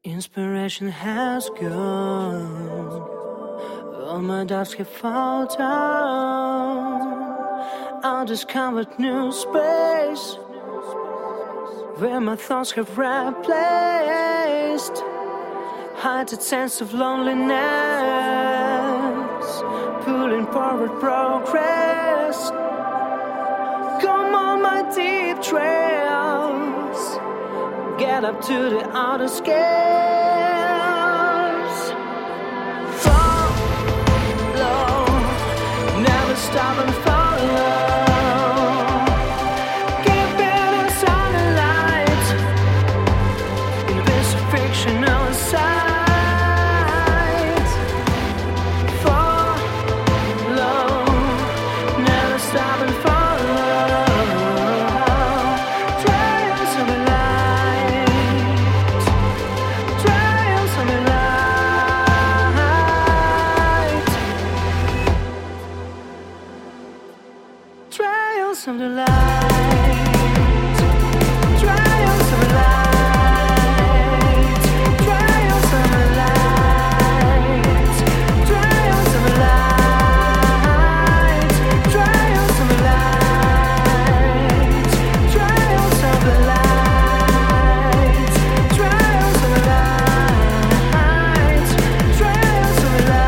Inspiration has gone, all my doubts have fallen down. I discovered new space where my thoughts have replaced heightened sense of loneliness, pulling forward progress. Come on my deep trails, get up to the outer scales. Follow, never stop and follow. Keep it in sunlight, in this fictional sight. Follow, never stop and follow. Trials of the light, trials of the light, trials of the light, trials of the light, trials of the light, trials of the light, trials of the light, trials of the light.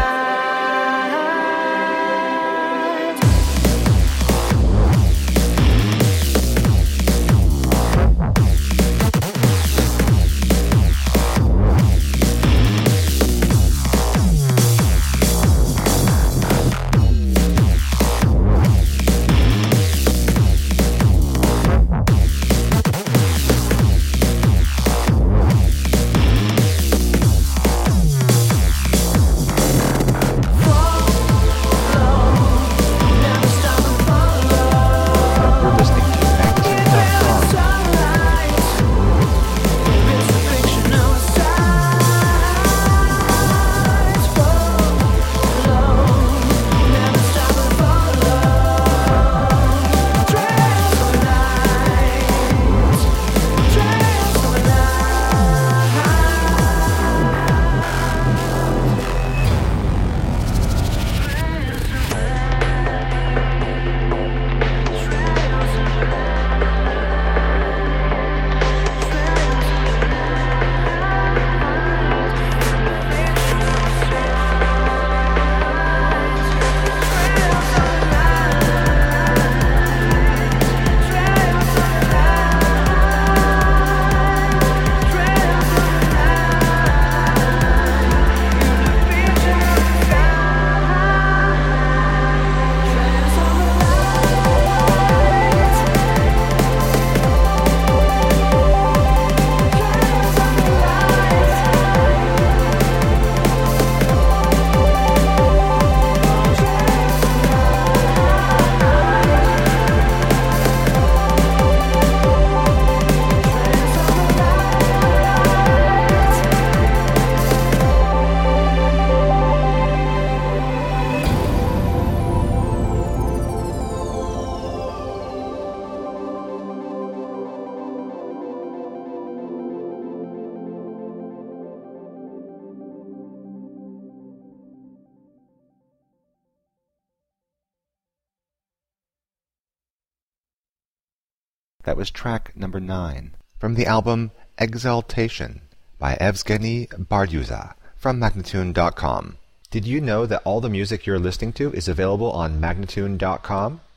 That was track number 9 from the album Exaltation by Evgeny Bardyuza from Magnatune.com. Did you know that all the music you're listening to is available on Magnatune.com?